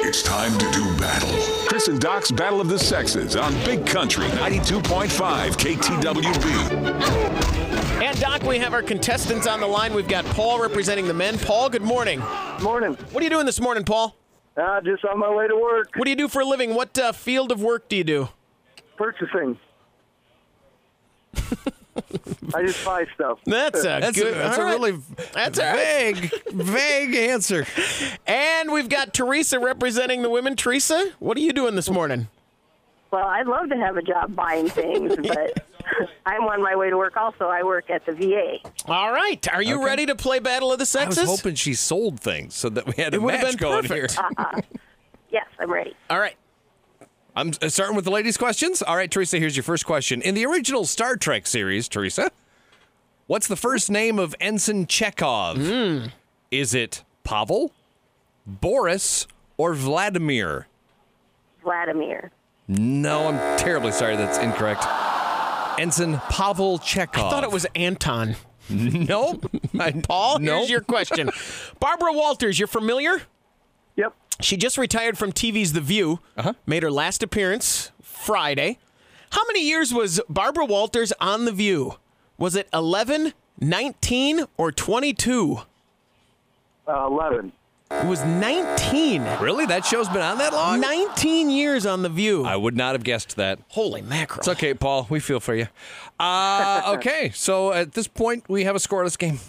It's time to do battle. Chris and Doc's Battle of the Sexes on Big Country 92.5 KTWB. And Doc, we have our contestants on the line. We've got Paul representing the men. Paul, good morning. Morning. What are you doing this morning, Paul? Just on my way to work. What do you do for a living? What field of work do you do? Purchasing. I just buy stuff. That's a really vague answer. And we've got Teresa representing the women. Teresa, what are you doing this morning? Well, I'd love to have a job buying things, but I'm on my way to work also. I work at the VA. All right. Are you ready to play Battle of the Sexes? I was hoping she sold things so that we had a match going here. Yes, I'm ready. All right. I'm starting with the ladies' questions. All right, Teresa, here's your first question. In the original Star Trek series, Teresa, what's the first name of Ensign Chekhov? Is it Pavel, Boris, or Vladimir? Vladimir. No, I'm terribly sorry. That's incorrect. Ensign Pavel Chekhov. I thought it was Anton. Nope. Paul, here's your question. Barbara Walters, you're familiar? Yep. She just retired from TV's The View. Made her last appearance Friday. How many years was Barbara Walters on The View? Was it 11, 19, or 22? 11. It was 19. Really? That show's been on that long? 19 years on The View. I would not have guessed that. Holy mackerel. It's okay, Paul. We feel for you. Okay, so at this point, we have a scoreless game.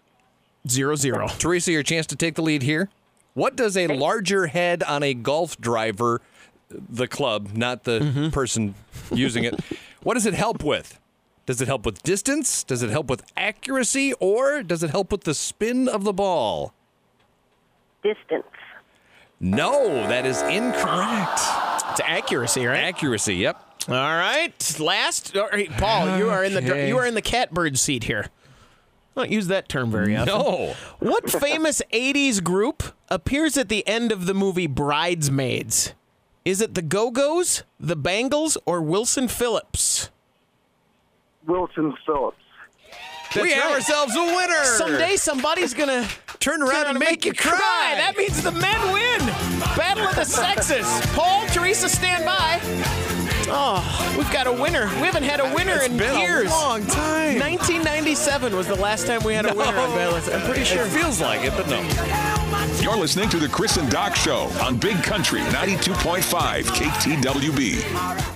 0-0. Teresa, your chance to take the lead here. What does a larger head on a golf driver, the club, not the person using it, what does it help with? Does it help with distance? Does it help with accuracy? Or does it help with the spin of the ball? Distance. No, that is incorrect. It's accuracy, right? Accuracy, yep. All right. Last, all right, Paul, you are in the catbird seat here. I don't use that term very often. No. What famous 80s group appears at the end of the movie Bridesmaids? Is it the Go-Go's, the Bangles, or Wilson Phillips? Wilson Phillips. We have ourselves a winner. Someday somebody's going to turn around and make you cry. That means the men win. Battle of the Sexes. Paul, Teresa, stand by. Oh, we've got a winner. We haven't had a winner in years. A long time. 1997 was the last time we had a winner on Battle of the Sexes. I'm pretty sure. It feels like it, but no. You're listening to the Chris and Doc Show on Big Country 92.5 KTWB.